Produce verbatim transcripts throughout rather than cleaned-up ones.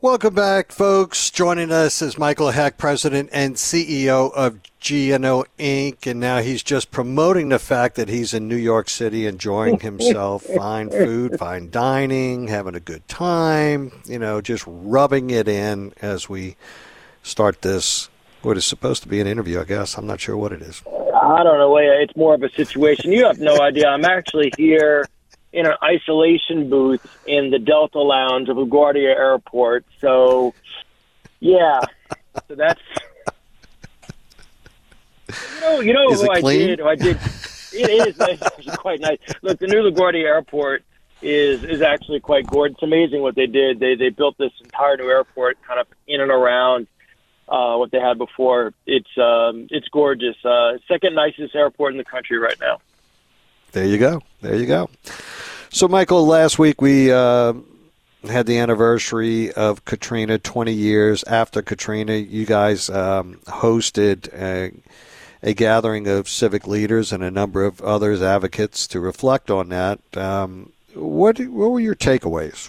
Welcome back, folks. Joining us is Michael Heck, President and C E O of G N O Incorporated. And now he's just promoting the fact that he's in New York City enjoying himself, fine food, fine dining, having a good time, you know, just rubbing it in as we start this, what is supposed to be an interview, I guess. I'm not sure what it is. I don't know. It's more of a situation. You have no idea. I'm actually here in an isolation booth in the Delta Lounge of LaGuardia Airport. So, yeah. So that's, you know, you know who I did, who I did. It is nice. It's quite nice. Look, the new LaGuardia Airport is is actually quite gorgeous. It's amazing what they did. They they built this entire new airport kind of in and around uh, what they had before. It's um, it's gorgeous. Uh, second nicest airport in the country right now. There you go. There you go. So, Michael, last week we uh, had the anniversary of Katrina, twenty years after Katrina. You guys um, hosted a, a gathering of civic leaders and a number of others, advocates, to reflect on that. Um, what, what were your takeaways?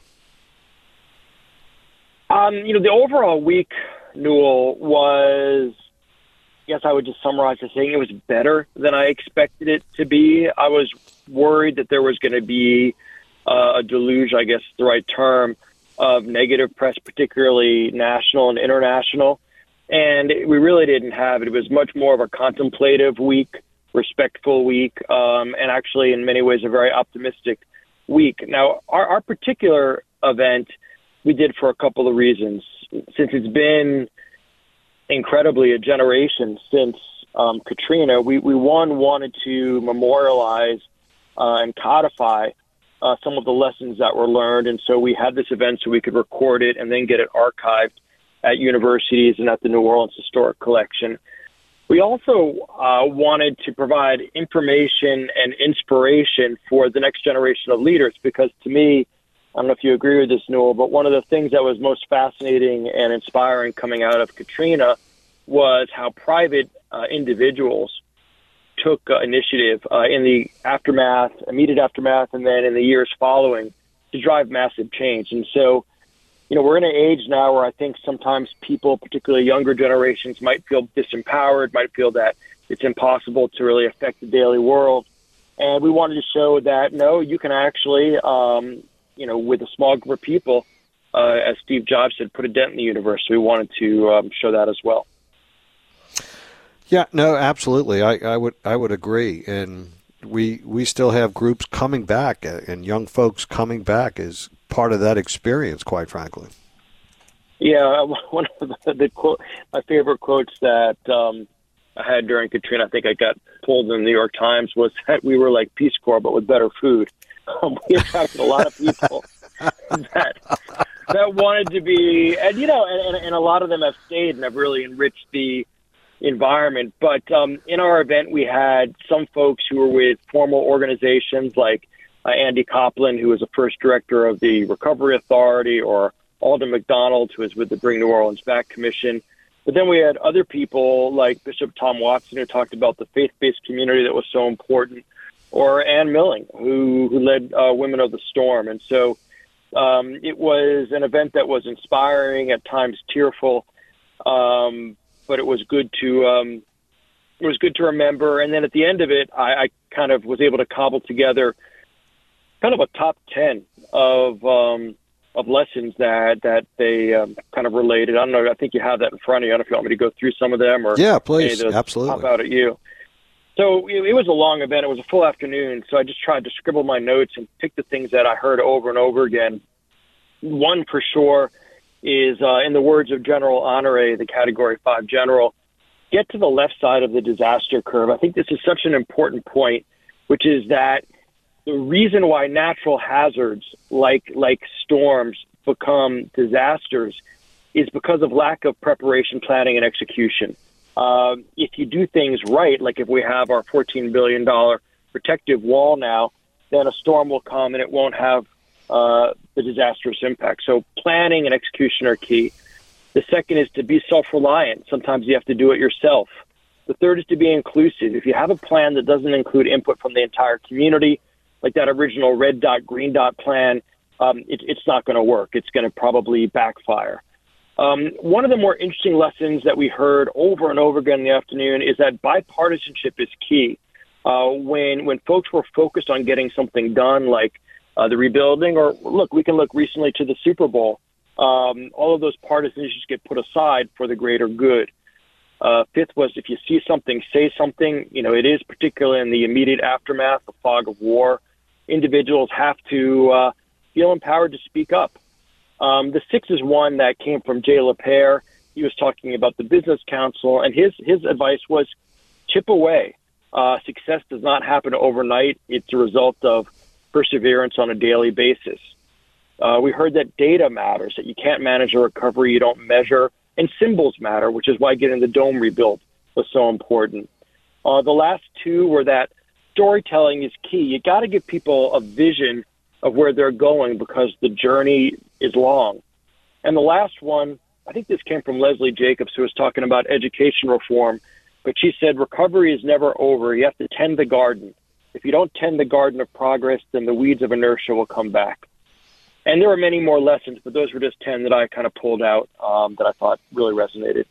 Um, you know, the overall week, Newell, was, I guess I would just summarize as saying it was better than I expected it to be. I was worried that there was going to be uh, a deluge, I guess is the right term, of negative press, particularly national and international. And we really didn't have it. It was much more of a contemplative week, respectful week, um, and actually in many ways a very optimistic week. Now, our, our particular event we did for a couple of reasons. Since it's been incredibly a generation since um, Katrina, we, we, one, wanted to memorialize uh, and codify uh, some of the lessons that were learned. And so we had this event so we could record it and then get it archived at universities and at the New Orleans Historic Collection. We also uh, wanted to provide information and inspiration for the next generation of leaders, because to me, I don't know if you agree with this, Newell, but one of the things that was most fascinating and inspiring coming out of Katrina was how private uh, individuals took uh, initiative uh, in the aftermath, immediate aftermath, and then in the years following to drive massive change. And so, you know, we're in an age now where I think sometimes people, particularly younger generations, might feel disempowered, might feel that it's impossible to really affect the daily world. And we wanted to show that, no, you can actually, um, you know, with a small group of people, uh, as Steve Jobs said, put a dent in the universe. So we wanted to um, show that as well. Yeah, no, absolutely. I, I would I would agree. And we we still have groups coming back and young folks coming back as part of that experience, quite frankly. Yeah, one of the, the quote, my favorite quotes that um, I had during Katrina, I think I got pulled in the New York Times, was that we were like Peace Corps, but with better food. Um, we attracted a lot of people that that wanted to be, and you know, and, and, and a lot of them have stayed and have really enriched the environment. But um, in our event, we had some folks who were with formal organizations like uh, Andy Copland, who was the first director of the Recovery Authority, or Alden McDonald, who was with the Bring New Orleans Back Commission. But then we had other people like Bishop Tom Watson, who talked about the faith-based community that was so important, or Ann Milling, who, who led uh, Women of the Storm. And so um, it was an event that was inspiring, at times tearful, um, but it was good to um, it was good to remember. And then at the end of it, I, I kind of was able to cobble together kind of a top ten of um, of lessons that that they um, kind of related. I don't know. I think you have that in front of you. I don't know if you want me to go through some of them, or yeah, please, absolutely. Pop out at you. So it was a long event. It was a full afternoon. So I just tried to scribble my notes and pick the things that I heard over and over again. One for sure is, uh, in the words of General Honore, the Category five general, get to the left side of the disaster curve. I think this is such an important point, which is that the reason why natural hazards like like storms become disasters is because of lack of preparation, planning, and execution. Um, if you do things right, like if we have our fourteen billion dollars protective wall now, then a storm will come and it won't have uh, the disastrous impact. So planning and execution are key. The second is to be self-reliant. Sometimes you have to do it yourself. The third is to be inclusive. If you have a plan that doesn't include input from the entire community, like that original red dot, green dot plan, um, it, it's not going to work. It's going to probably backfire. Um, one of the more interesting lessons that we heard over and over again in the afternoon is that bipartisanship is key. Uh, when when folks were focused on getting something done, like uh, the rebuilding, or look, we can look recently to the Super Bowl. Um, all of those partisan issues get put aside for the greater good. Uh, fifth was, if you see something, say something. You know, it is particularly in the immediate aftermath, the fog of war. Individuals have to uh, feel empowered to speak up. Um, the sixth is one that came from Jay LaPierre. He was talking about the Business Council, and his his advice was chip away. Uh, success does not happen overnight. It's a result of perseverance on a daily basis. Uh, we heard that data matters, that you can't manage a recovery you don't measure, and symbols matter, which is why getting the dome rebuilt was so important. Uh, the last two were that storytelling is key. You got to give people a vision of where they're going because the journey is long. And the last one, I think this came from Leslie Jacobs, who was talking about education reform, but she said recovery is never over. You have to tend the garden. If you don't tend the garden of progress, then the weeds of inertia will come back. And there are many more lessons, but those were just ten that I kind of pulled out um, that I thought really resonated.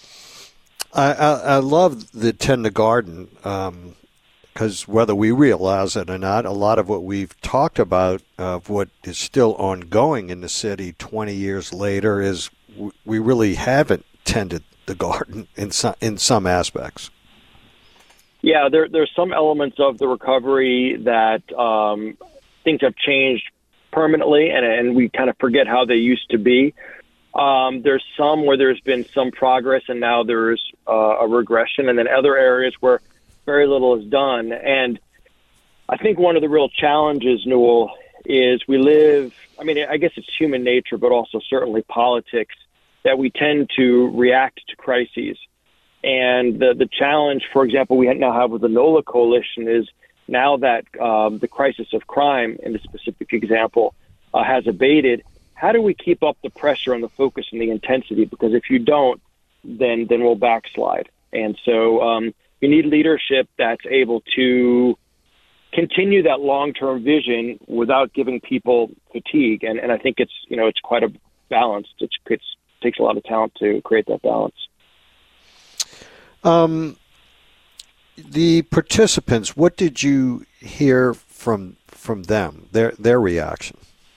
I, I, I love the tend the garden because um, whether we realize it or not, a lot of what we've talked about of what is still ongoing in the city twenty years later is w- we really haven't tended the garden in some, in some aspects. Yeah, there there's some elements of the recovery that um, things have changed permanently, and, and we kind of forget how they used to be. Um, there's some where there's been some progress, and now there's uh, a regression, and then other areas where very little is done. And I think one of the real challenges, Newell, is we live, I mean, I guess it's human nature, but also certainly politics, that we tend to react to crises. And the, the challenge, for example, we now have with the NOLA Coalition is now that um, the crisis of crime, in the specific example, uh, has abated, how do we keep up the pressure and the focus and the intensity? Because if you don't, then then we'll backslide. And so um, you need leadership that's able to continue that long-term vision without giving people fatigue. And, and I think it's, you know, it's quite a balance. It's, it's, it takes a lot of talent to create that balance. Um, the participants, what did you hear from from them, their their reaction?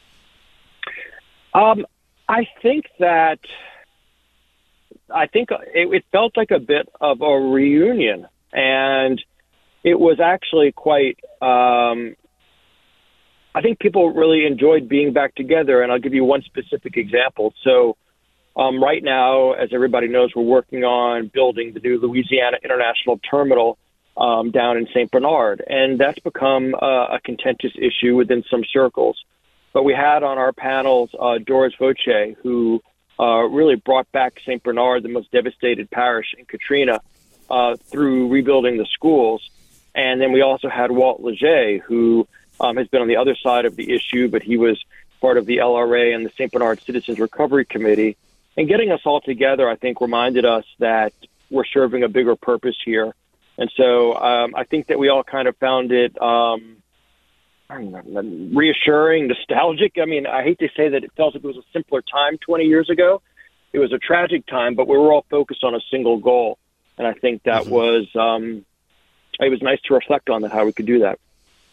Um, I think that I think it, it felt like a bit of a reunion, and it was actually quite. Um, I think people really enjoyed being back together, and I'll give you one specific example. So. Um, right now, as everybody knows, we're working on building the new Louisiana International Terminal um, down in Saint Bernard, and that's become uh, a contentious issue within some circles. But we had on our panels uh, Doris Voce, who uh, really brought back Saint Bernard, the most devastated parish in Katrina, uh, through rebuilding the schools. And then we also had Walt Leger, who um, has been on the other side of the issue, but he was part of the L R A and the Saint Bernard Citizens Recovery Committee. And getting us all together, I think, reminded us that we're serving a bigger purpose here. And so um, I think that we all kind of found it um, I don't know, reassuring, nostalgic. I mean, I hate to say that it felt like it was a simpler time twenty years ago. It was a tragic time, but we were all focused on a single goal. And I think that mm-hmm. was um, it was nice to reflect on that, how we could do that.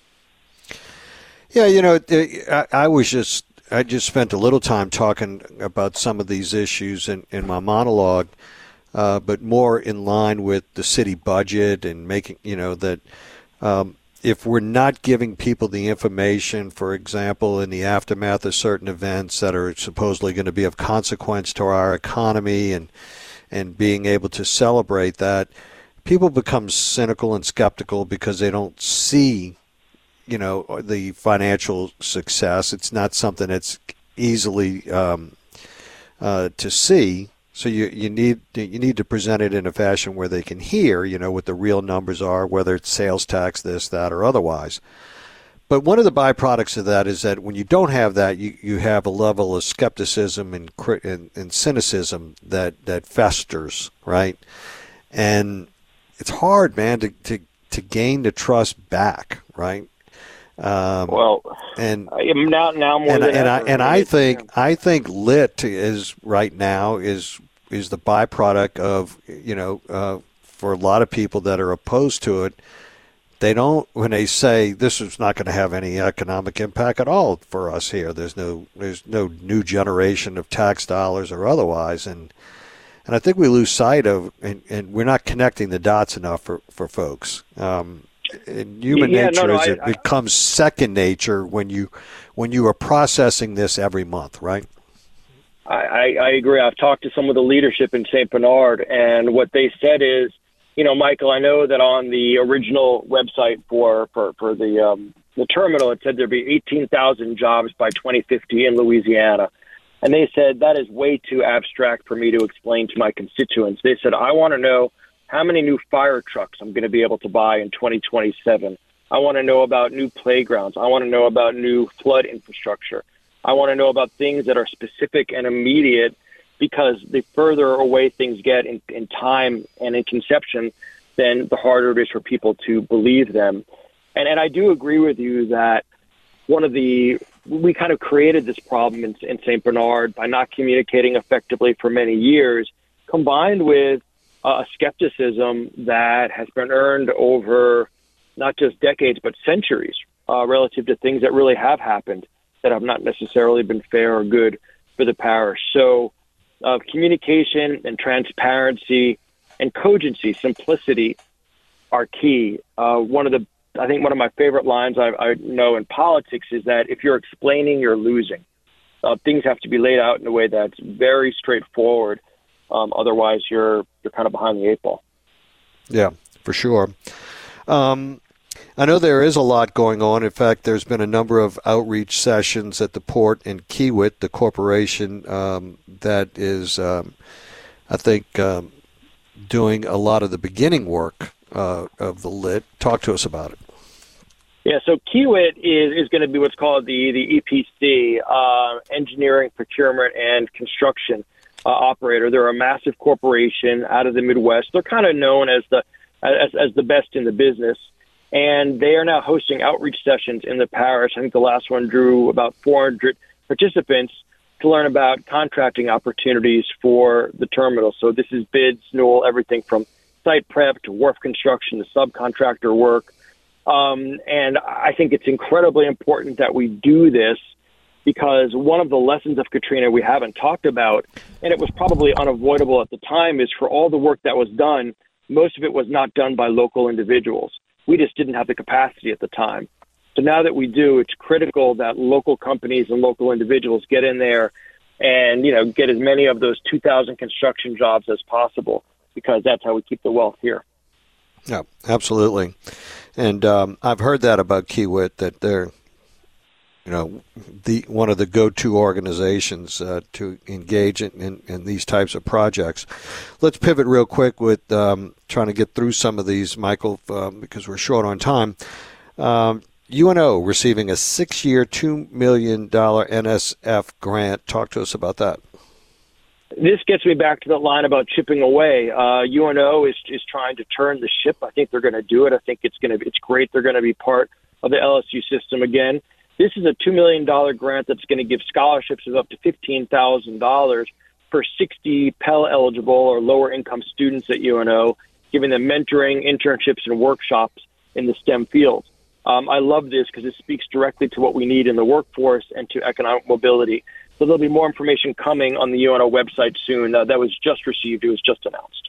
Yeah, you know, I, I was just I just spent a little time talking about some of these issues in, in my monologue, uh, but more in line with the city budget and making, you know, that um, if we're not giving people the information, for example, in the aftermath of certain events that are supposedly going to be of consequence to our economy and and being able to celebrate that, people become cynical and skeptical because they don't see you know, the financial success. It's not something that's easily um, uh, to see. So you you need you need to present it in a fashion where they can hear, you know, what the real numbers are, whether it's sales tax, this, that, or otherwise. But one of the byproducts of that is that when you don't have that, you, you have a level of skepticism and, and, and cynicism that, that festers, right? And it's hard, man, to, to, to gain the trust back, right? Um, well, and now now more and, than and ever. I and I think I think lit is right now is is the byproduct of, you know, uh, for a lot of people that are opposed to it. They don't, when they say this is not going to have any economic impact at all for us here. There's no there's no new generation of tax dollars or otherwise, and and I think we lose sight of, and, and we're not connecting the dots enough for for folks. Um, in human yeah, nature no, no, is I, it becomes second nature when you when you are processing this every month, right? I, I agree. I've talked to some of the leadership in Saint Bernard, and what they said is, you know, Michael, I know that on the original website for, for, for the um, the terminal, it said there'd be eighteen thousand jobs by twenty fifty in Louisiana. And they said that is way too abstract for me to explain to my constituents. They said, I want to know how many new fire trucks I'm going to be able to buy in twenty twenty-seven. I want to know about new playgrounds. I want to know about new flood infrastructure. I want to know about things that are specific and immediate, because the further away things get in, in time and in conception, then the harder it is for people to believe them. And and I do agree with you that one of the we kind of created this problem in, in Saint Bernard by not communicating effectively for many years, combined with uh, a skepticism that has been earned over not just decades but centuries uh, relative to things that really have happened that have not necessarily been fair or good for the parish. So uh, communication and transparency and cogency, simplicity are key. Uh, one of the, I think one of my favorite lines I, I know in politics is that if you're explaining, you're losing. Uh, things have to be laid out in a way that's very straightforward. Um, otherwise, you're you're kind of behind the eight ball. Yeah, for sure. Um, I know there is a lot going on. In fact, there's been a number of outreach sessions at the port in Kiewit, the corporation um, that is, um, I think, um, doing a lot of the beginning work uh, of the lit. Talk to us about it. Yeah, so Kiewit is, is going to be what's called the, the E P C, uh, Engineering, Procurement, and Construction uh, Operator. They're a massive corporation out of the Midwest. They're kind of known as the as, as the best in the business. And they are now hosting outreach sessions in the parish. I think the last one drew about four hundred participants to learn about contracting opportunities for the terminal. So this is bids, Newell, everything from site prep to wharf construction to subcontractor work. Um, and I think it's incredibly important that we do this, because one of the lessons of Katrina we haven't talked about, and it was probably unavoidable at the time, is for all the work that was done, most of it was not done by local individuals. We just didn't have the capacity at the time. So now that we do, it's critical that local companies and local individuals get in there and, you know, get as many of those two thousand construction jobs as possible, because that's how we keep the wealth here. Yeah, absolutely. And um, I've heard that about Kiewit, that they're, you know, the one of the go-to organizations uh, to engage in, in, in these types of projects. Let's pivot real quick with um, trying to get through some of these, Michael, um, because we're short on time. Um, U N O receiving a six-year, two million dollars N S F grant. Talk to us about that. This gets me back to the line about chipping away. Uh, U N O is is trying to turn the ship. I think they're going to do it. I think it's going to. It's great. They're going to be part of the L S U system again. This is a two million dollars grant that's going to give scholarships of up to fifteen thousand dollars for sixty Pell eligible or lower income students at U N O, giving them mentoring, internships, and workshops in the STEM fields. Um, I love this because it speaks directly to what we need in the workforce and to economic mobility. So there'll be more information coming on the U N O website soon. Uh, that was just received. It was just announced.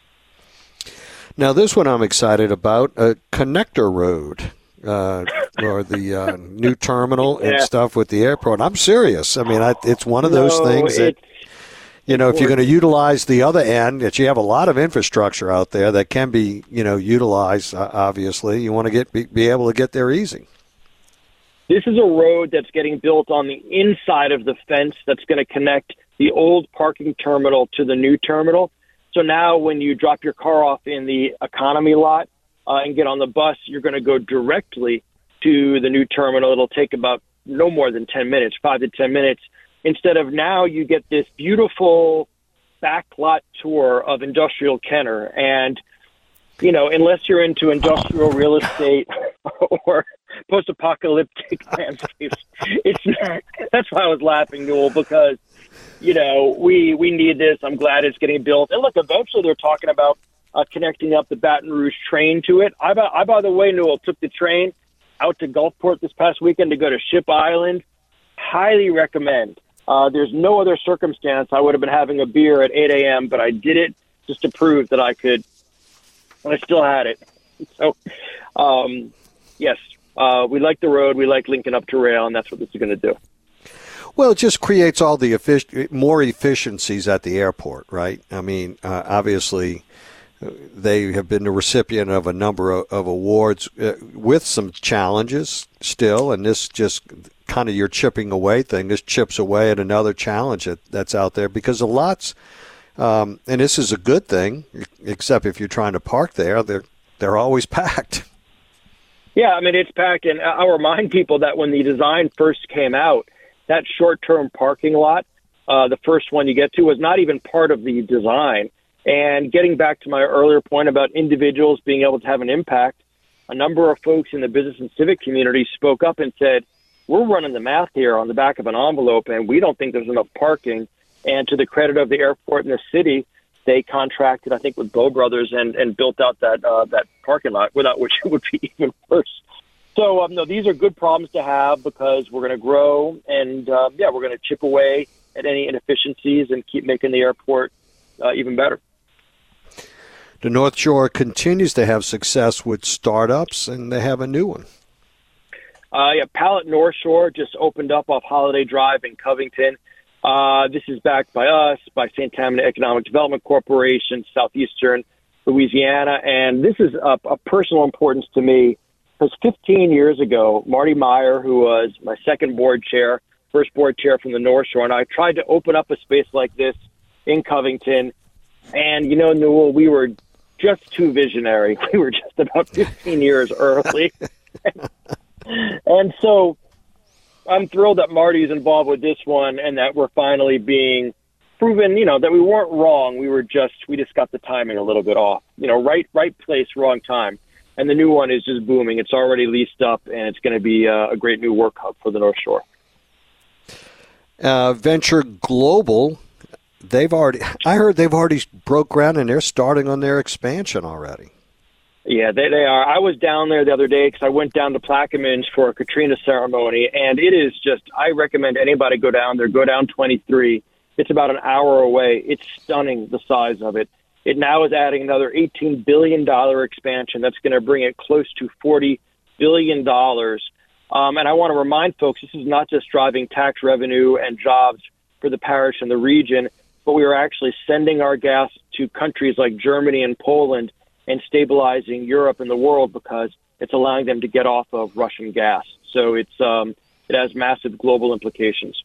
Now, this one I'm excited about, a connector road, uh, or the uh, new terminal and yeah. stuff with the airport. I'm serious. I mean, I, it's one of those no, things that, you know, if you're going to utilize the other end, that you have a lot of infrastructure out there that can be, you know, utilized, uh, obviously. You want to get be, be able to get there easy. This is a road that's getting built on the inside of the fence that's going to connect the old parking terminal to the new terminal. So now when you drop your car off in the economy lot uh, and get on the bus, you're going to go directly to the new terminal. It'll take about no more than ten minutes, five to ten minutes. Instead of now, you get this beautiful backlot tour of industrial Kenner. And, you know, unless you're into industrial real estate or post-apocalyptic landscapes. It's not, that's why I was laughing, Newell, because, you know, we, we need this. I'm glad it's getting built. And look, eventually they're talking about uh, connecting up the Baton Rouge train to it. I, I, by the way, Newell, took the train out to Gulfport this past weekend to go to Ship Island. Highly recommend. Uh, there's no other circumstance I would have been having a beer at eight a.m., but I did it just to prove that I could, and I still had it. So, um, yes, uh, we like the road. We like linking up to rail, and that's what this is going to do. Well, it just creates all the effic- more efficiencies at the airport, right? I mean, uh, obviously, they have been the recipient of a number of, of awards uh, with some challenges still, and this just kind of your chipping away thing. This chips away at another challenge that, that's out there because a lot's, um, and this is a good thing, except if you're trying to park there, they're they're always packed. Yeah, I mean, it's packed, and I'll remind people that when the design first came out, that short-term parking lot, uh, the first one you get to, was not even part of the design. And getting back to my earlier point about individuals being able to have an impact, a number of folks in the business and civic community spoke up and said, we're running the math here on the back of an envelope, and we don't think there's enough parking. And to the credit of the airport and the city, they contracted, I think, with Bow Brothers and, and built out that uh, that parking lot, without which it would be even worse. So, um, no, these are good problems to have because we're going to grow, and, uh, yeah, we're going to chip away at any inefficiencies and keep making the airport uh, even better. The North Shore continues to have success with startups, and they have a new one. Uh, yeah, Palette North Shore just opened up off Holiday Drive in Covington. Uh, this is backed by us, by Saint Tammany Economic Development Corporation, Southeastern Louisiana, and this is a, a personal importance to me because fifteen years ago, Marty Meyer, who was my second board chair, first board chair from the North Shore, and I tried to open up a space like this in Covington, and, you know, Newell, we were just too visionary. We were just about fifteen years early. And so I'm thrilled that Marty is involved with this one and that we're finally being proven, you know, that we weren't wrong. We were just, we just got the timing a little bit off. You know, right right place, wrong time. And the new one is just booming. It's already leased up, and it's going to be a, a great new work hub for the North Shore. Uh, Venture Global, they've already, I heard they've already broke ground and they're starting on their expansion already. Yeah, they, they are. I was down there the other day because I went down to Plaquemines for a Katrina ceremony, and it is just, I recommend anybody go down there, go down twenty-three. It's about an hour away. It's stunning, the size of it. It now is adding another eighteen billion dollars expansion. That's going to bring it close to forty billion dollars. Um, and I want to remind folks, this is not just driving tax revenue and jobs for the parish and the region, but we are actually sending our gas to countries like Germany and Poland and stabilizing Europe and the world because it's allowing them to get off of Russian gas. So it's um, it has massive global implications.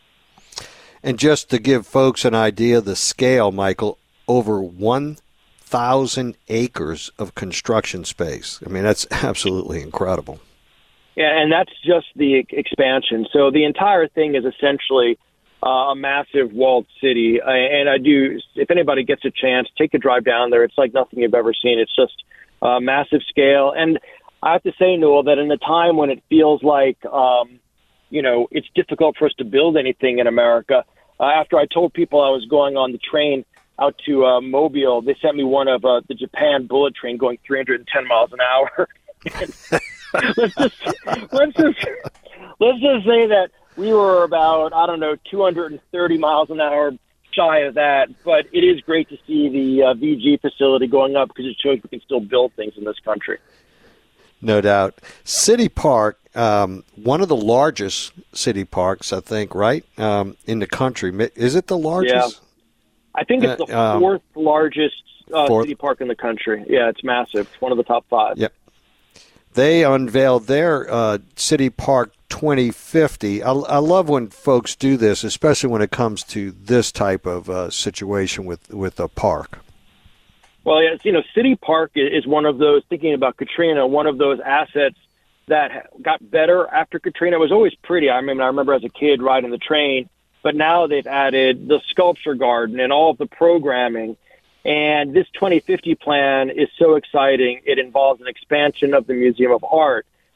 And just to give folks an idea of the scale, Michael, over one thousand acres of construction space. I mean, that's absolutely incredible. Yeah, and that's just the expansion. So the entire thing is essentially Uh, a massive walled city. Uh, and I do, if anybody gets a chance, take a drive down there. It's like nothing you've ever seen. It's just uh, massive scale. And I have to say, Newell, that in a time when it feels like, um, you know, it's difficult for us to build anything in America, uh, after I told people I was going on the train out to uh, Mobile, they sent me one of uh, the Japan bullet train going three hundred ten miles an hour. let's just, let's just, let's just say that we were about, I don't know, two hundred thirty miles an hour shy of that. But it is great to see the uh, V G facility going up because it shows we can still build things in this country. No doubt. City Park, um, one of the largest city parks, I think, right, um, in the country. Is it the largest? Yeah. I think it's the uh, fourth um, largest uh, fourth? city park in the country. Yeah, it's massive. It's one of the top five. Yep. They unveiled their uh, City Park twenty fifty. I, I love when folks do this, especially when it comes to this type of uh, situation with, with a park. Well, yeah, you know, City Park is one of those, thinking about Katrina, one of those assets that got better after Katrina. It was always pretty. I mean, I remember as a kid riding the train, but now they've added the sculpture garden and all of the programming. And this twenty fifty plan is so exciting. It involves an expansion of the Museum of Art,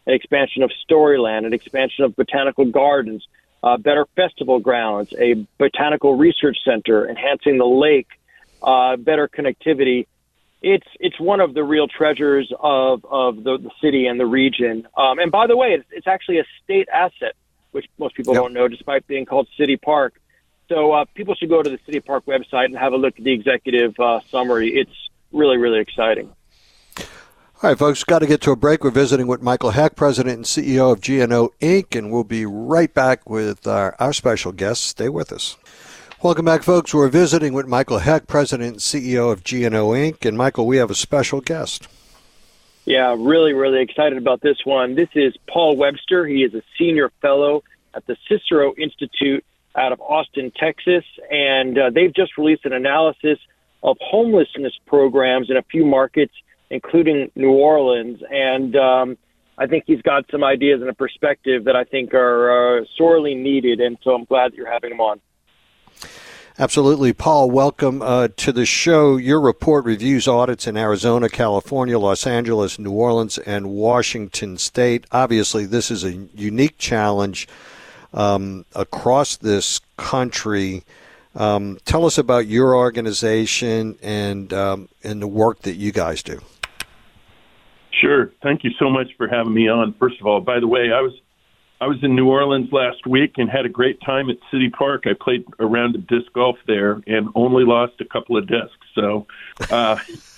an expansion of Storyland, an expansion of botanical gardens, uh, better festival grounds, a botanical research center, enhancing the lake, uh, better connectivity. It's it's one of the real treasures of, of the, the city and the region. Um, and by the way, it's, it's actually a state asset, which most people Yep. don't know, despite being called City Park. So uh, people should go to the City Park website and have a look at the executive uh, summary. It's really, really exciting. All right, folks, got to get to a break. We're visiting with Michael Heck, President and C E O of G N O Incorporated, and we'll be right back with our, our special guest. Stay with us. Welcome back, folks. We're visiting with Michael Heck, President and C E O of G N O Incorporated. And, Michael, we have a special guest. Yeah, really, really excited about this one. This is Paul Webster. He is a senior fellow at the Cicero Institute out of Austin, Texas, and uh, they've just released an analysis of homelessness programs in a few markets, including New Orleans. And um, I think he's got some ideas and a perspective that I think are uh, sorely needed, and so I'm glad that you're having him on. Absolutely. Paul, welcome uh, to the show. Your report reviews audits in Arizona, California, Los Angeles, New Orleans, and Washington State. Obviously, this is a unique challenge um, across this country. Um, tell us about your organization and um, and the work that you guys do. Sure. Thank you so much for having me on. First of all, by the way, I was I was in New Orleans last week and had a great time at City Park. I played a round of disc golf there and only lost a couple of discs. So, uh,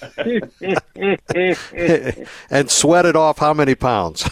and sweated off how many pounds?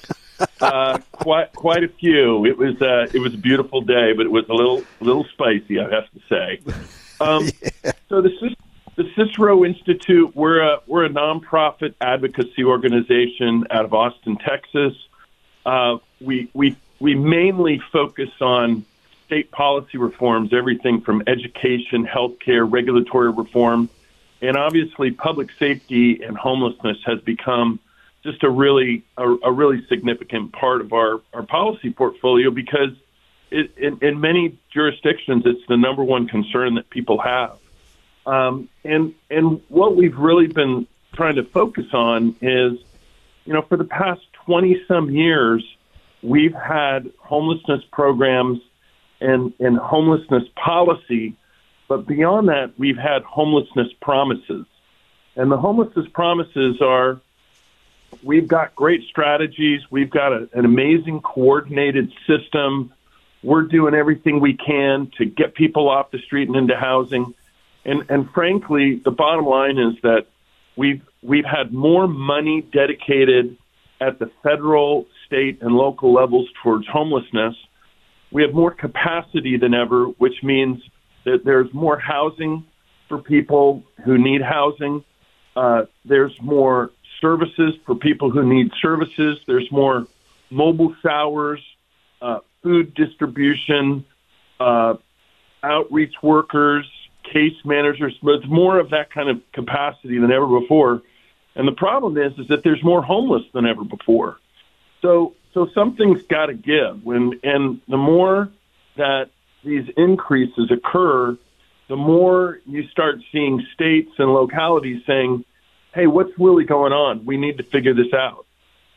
uh, quite quite a few. It was uh, it was a beautiful day, but it was a little little spicy, I have to say. Um, yeah. So the the Cicero Institute, we're a we're a nonprofit advocacy organization out of Austin, Texas. Uh, we we we mainly focus on state policy reforms, everything from education, healthcare, regulatory reform, and obviously public safety and homelessness has become just a really a, a really significant part of our, our policy portfolio because it, in, in many jurisdictions it's the number one concern that people have. Um, and and what we've really been trying to focus on is, you know, for the past twenty-some years, we've had homelessness programs and, and homelessness policy, but beyond that, we've had homelessness promises. And the homelessness promises are, we've got great strategies, we've got a, an amazing coordinated system, we're doing everything we can to get people off the street and into housing. And, and frankly, the bottom line is that we've we've had more money dedicated at the federal, state, and local levels towards homelessness. We have more capacity than ever, which means that there's more housing for people who need housing. Uh, there's more services for people who need services. There's more mobile showers, uh, food distribution, uh, outreach workers, case managers. There's more of that kind of capacity than ever before. And the problem is, is that there's more homeless than ever before. So, so something's got to give. When, and the more that these increases occur, the more you start seeing states and localities saying, hey, what's really going on? We need to figure this out.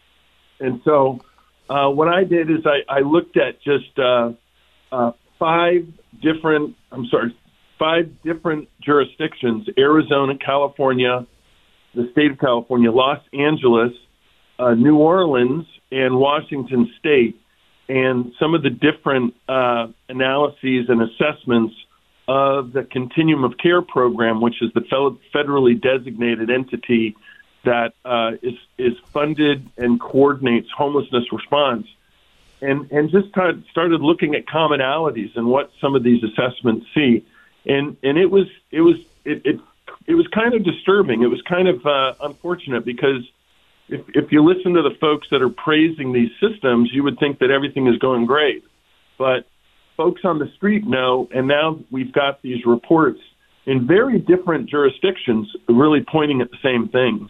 And so uh, what I did is I, I looked at just uh, uh, five different, I'm sorry, five different jurisdictions, Arizona, California, the state of California, Los Angeles, uh, New Orleans, and Washington State, and some of the different uh, analyses and assessments of the Continuum of Care program, which is the federally designated entity that uh, is is funded and coordinates homelessness response, and and just started, started looking at commonalities and what some of these assessments see, and and it was it was it it, it was kind of disturbing. It was kind of uh, unfortunate because if if you listen to the folks that are praising these systems, you would think that everything is going great, but folks on the street know, and now we've got these reports in very different jurisdictions really pointing at the same things.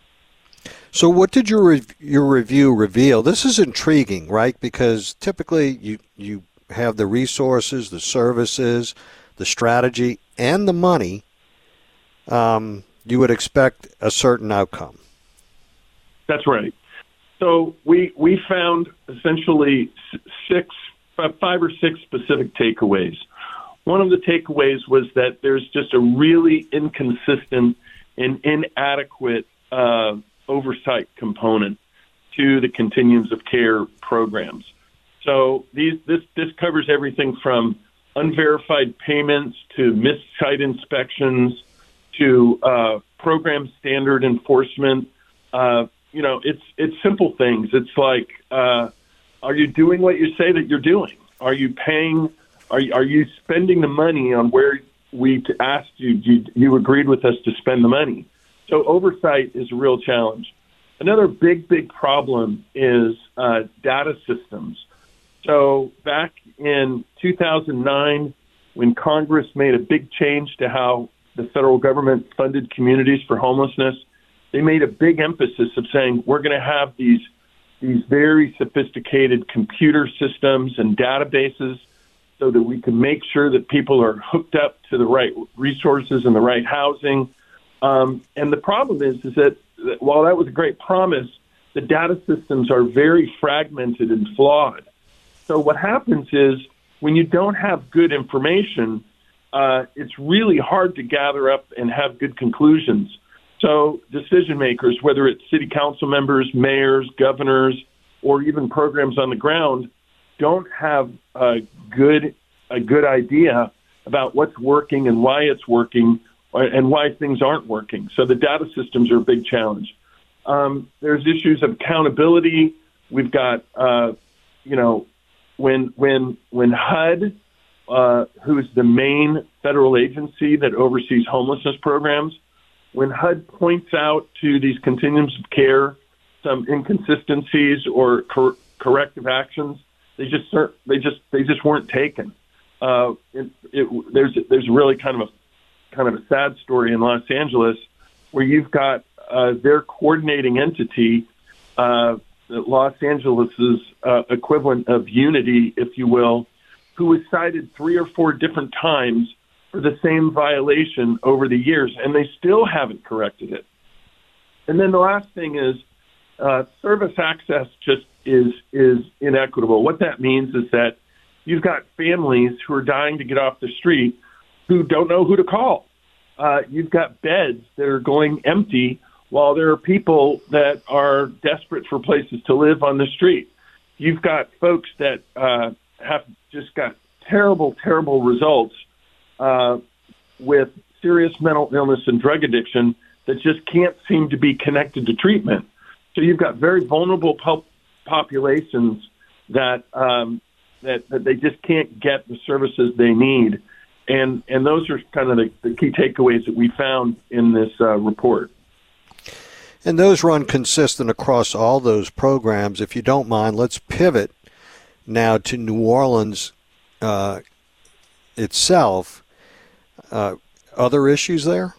So what did your re- your review reveal? This is intriguing, right? Because typically you, you have the resources, the services, the strategy, and the money. Um, you would expect a certain outcome. That's right. So we we found essentially six, five or six specific takeaways. One of the takeaways was that there's just a really inconsistent and inadequate uh, oversight component to the continuums of care programs. So these this this covers everything from unverified payments to missed site inspections to uh, program standard enforcement. Uh, you know, it's it's simple things. It's like, uh, are you doing what you say that you're doing? Are you paying? Are you, are you spending the money on where we asked you, you? You agreed with us to spend the money. So oversight is a real challenge. Another big, big problem is uh, data systems. So back in two thousand nine, when Congress made a big change to how the federal government funded communities for homelessness, they made a big emphasis of saying we're going to have these these very sophisticated computer systems and databases so that we can make sure that people are hooked up to the right resources and the right housing. Um, and the problem is, is that, that while that was a great promise, the data systems are very fragmented and flawed. So what happens is when you don't have good information, uh, it's really hard to gather up and have good conclusions. So decision makers, whether it's city council members, mayors, governors, or even programs on the ground, don't have a good a good idea about what's working and why it's working and why things aren't working. So the data systems are a big challenge. Um, there's issues of accountability. We've got, uh, you know, when when when H U D, uh, who is the main federal agency that oversees homelessness programs, when H U D points out to these continuums of care some inconsistencies or cor- corrective actions, they just they just they just weren't taken. Uh, it, it, there's there's really kind of a kind of a sad story in Los Angeles where you've got uh, their coordinating entity, uh, Los Angeles's uh, equivalent of Unity, if you will, who was cited three or four different times for the same violation over the years, and they still haven't corrected it. And then the last thing is uh, service access just is is inequitable. What that means is that you've got families who are dying to get off the street who don't know who to call. Uh, you've got beds that are going empty while there are people that are desperate for places to live on the street. You've got folks that uh, have just got terrible, terrible results uh, with serious mental illness and drug addiction that just can't seem to be connected to treatment. So you've got very vulnerable pop- populations that, um, that that they just can't get the services they need. And and those are kind of the, the key takeaways that we found in this uh, report. And those run consistent across all those programs. If you don't mind, let's pivot now to New Orleans uh, itself. Uh, other issues there?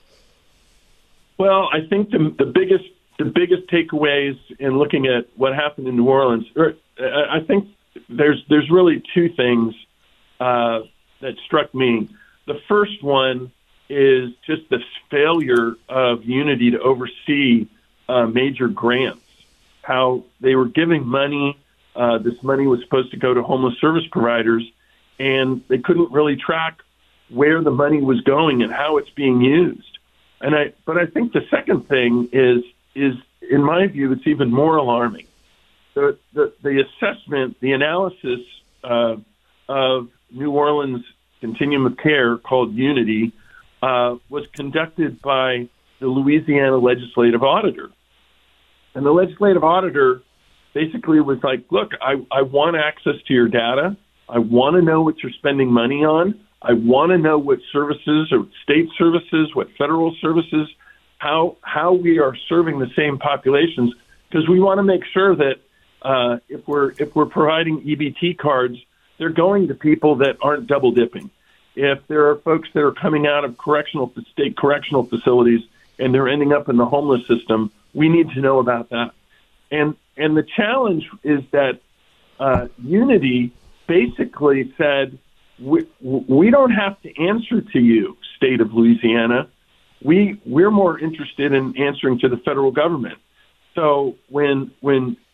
Well, I think the, the biggest the biggest takeaways in looking at what happened in New Orleans, or, I think there's there's really two things uh, that struck me. The first one is just the failure of Unity to oversee uh, major grants, how they were giving money. Uh, this money was supposed to go to homeless service providers, and they couldn't really track where the money was going and how it's being used. And I, but I think the second thing is, is in my view, it's even more alarming. The the, the assessment, the analysis uh, of New Orleans continuum of care called Unity uh, was conducted by the Louisiana legislative auditor. And the legislative auditor basically was like, look, I, I want access to your data. I want to know what you're spending money on. I want to know what services or state services, what federal services, how how we are serving the same populations, because we want to make sure that uh, if we're if we're providing E B T cards, they're going to people that aren't double dipping. If there are folks that are coming out of correctional state correctional facilities and they're ending up in the homeless system, we need to know about that. And and the challenge is that uh, Unity basically said, we, we don't have to answer to you, state of Louisiana. We we're more interested in answering to the federal government. So when when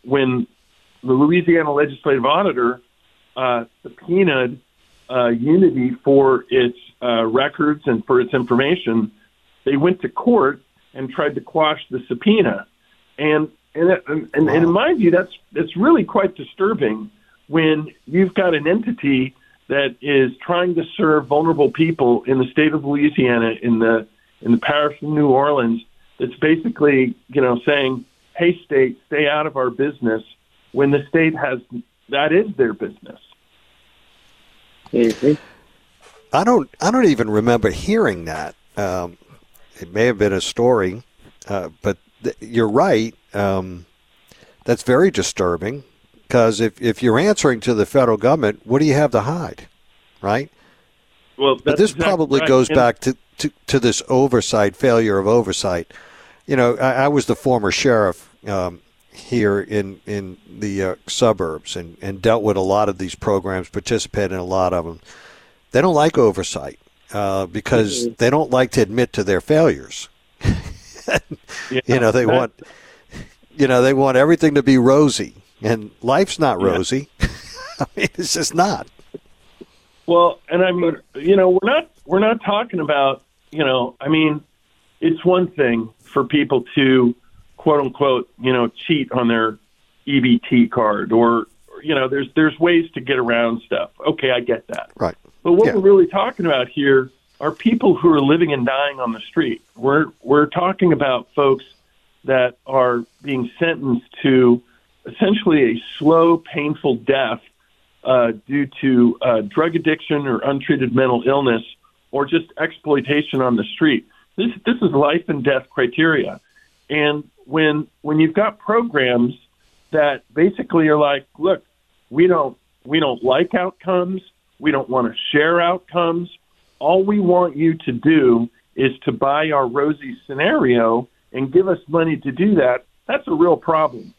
when the Louisiana Legislative Auditor uh, subpoenaed uh, Unity for its uh, records and for its information, they went to court and tried to quash the subpoena. And and and, and, wow. and in my view, that's that's really quite disturbing when you've got an entity that is trying to serve vulnerable people in the state of Louisiana, in the in the parish of New Orleans, that's basically, you know, saying, "Hey, state, stay out of our business," when the state has that is their business. Mm-hmm. I don't. I don't even remember hearing that. Um, it may have been a story, uh, but th- you're right. Um, that's very disturbing because if, if you're answering to the federal government, what do you have to hide, right? Well, that's but this exactly probably right. goes and- back to, to, to this oversight, failure of oversight. You know, I, I was the former sheriff um, here in in the uh, suburbs and, and dealt with a lot of these programs, participated in a lot of them. They don't like oversight uh, because mm-hmm. they don't like to admit to their failures. yeah, you know, they want, you know, they want everything to be rosy, and life's not rosy. Yeah. I mean, it's just not. Well, and I mean, you know, we're not we're not talking about, you know, I mean, it's one thing for people to, quote unquote, you know, cheat on their E B T card, or, you know, there's there's ways to get around stuff. Okay, I get that. Right. But what yeah. we're really talking about here are people who are living and dying on the street. We're we're talking about folks that are being sentenced to essentially a slow, painful death uh, due to uh, drug addiction or untreated mental illness or just exploitation on the street. This this is life and death criteria. And when when you've got programs that basically are like, look, we don't we don't like outcomes, we don't want to share outcomes. All we want you to do is to buy our rosy scenario and give us money to do that. That's a real problem.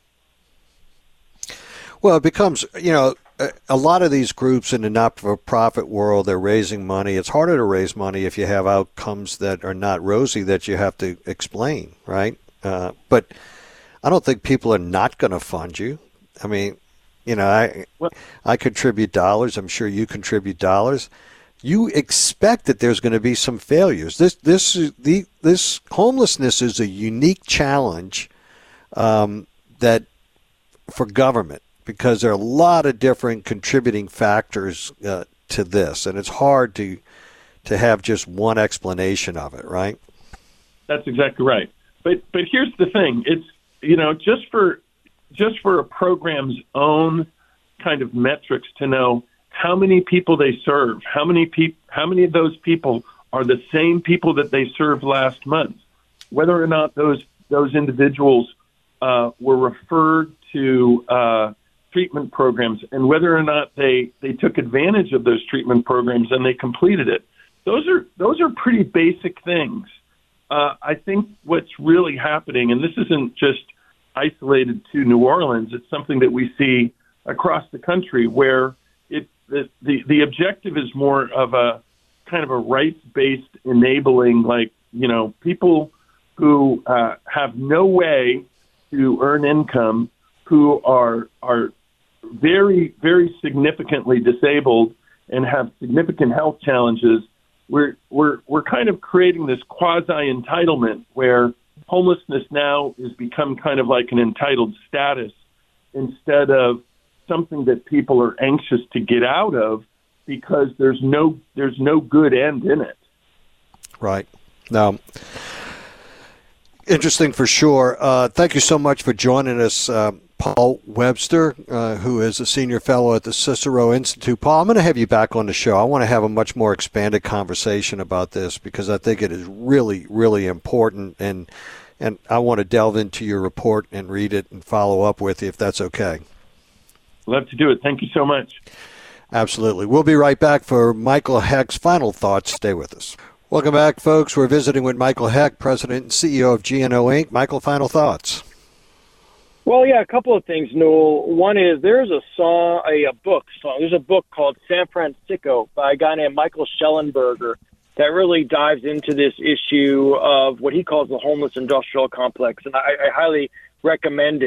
Well, it becomes, you know, a, a lot of these groups in the not-for-profit world, they're raising money. It's harder to raise money if you have outcomes that are not rosy that you have to explain, right? Uh, but I don't think people are not going to fund you. I mean, you know, I well, I contribute dollars. I'm sure you contribute dollars. You expect that there's going to be some failures. This this the this homelessness is a unique challenge um, that for government, because there are a lot of different contributing factors uh, to this, and it's hard to to have just one explanation of it, right? That's exactly right. But but here's the thing: it's, you know, just for just for a program's own kind of metrics to know how many people they serve, how many peop- how many of those people are the same people that they served last month, whether or not those those individuals uh, were referred to uh, treatment programs, and whether or not they, they took advantage of those treatment programs and they completed it. Those are those are pretty basic things. Uh, I think what's really happening, and this isn't just isolated to New Orleans, it's something that we see across the country, where it the, the, the objective is more of a kind of a rights-based enabling, like, you know, people who uh, have no way to earn income, who are are very, very significantly disabled and have significant health challenges. We're we're we're kind of creating this quasi-entitlement where homelessness now has become kind of like an entitled status instead of something that people are anxious to get out of because there's no there's no good end in it. Right. Now, interesting for sure. Uh, thank you so much for joining us, uh, Paul Webster, uh, who is a senior fellow at the Cicero Institute. Paul, I'm going to have you back on the show. I want to have a much more expanded conversation about this because I think it is really, really important, and and I want to delve into your report and read it and follow up with you if that's okay. Love to do it. Thank you so much. Absolutely. We'll be right back for Michael Heck's final thoughts. Stay with us. Welcome back, folks. We're visiting with Michael Heck, President and C E O of G N O Incorporated. Michael, final thoughts. Well, yeah, a couple of things, Newell. One is there's a song, a, a book song. There's a book called San Francisco by a guy named Michael Schellenberger that really dives into this issue of what he calls the homeless industrial complex, and I, I highly recommend it.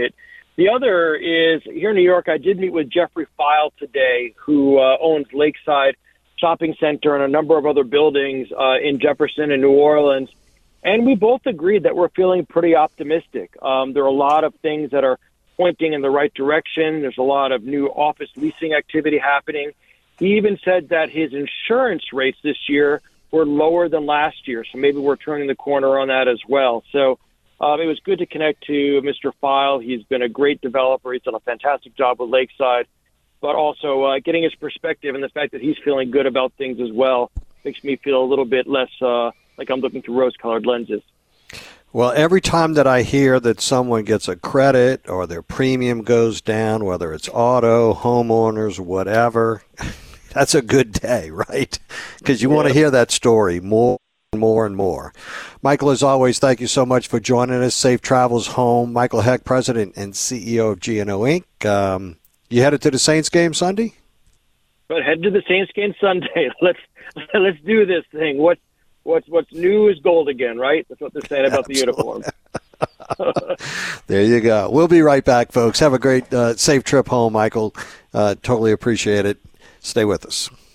The other is here in New York, I did meet with Jeffrey File today, who uh, owns Lakeside Shopping Center and a number of other buildings uh, in Jefferson and New Orleans. And we both agreed that we're feeling pretty optimistic. Um, there are a lot of things that are pointing in the right direction. There's a lot of new office leasing activity happening. He even said that his insurance rates this year were lower than last year. So maybe we're turning the corner on that as well. So um, it was good to connect to Mister File. He's been a great developer. He's done a fantastic job with Lakeside, but also uh, getting his perspective and the fact that he's feeling good about things as well makes me feel a little bit less uh, like I'm looking through rose-colored lenses. Well, every time that I hear that someone gets a credit or their premium goes down, whether it's auto, homeowners, whatever, that's a good day, right? Because you yeah. want to hear that story more and more and more. Michael, as always, thank you so much for joining us. Safe travels home. Michael Heck, President and C E O of G N O Incorporated. Um, you headed to the Saints game Sunday? But head to the Saints game Sunday. Let's let's do this thing. What what's what's new is gold again, right? That's what they're saying about Absolutely. The uniform. There you go. We'll be right back, folks. Have a great, uh, safe trip home, Michael. Uh, totally appreciate it. Stay with us.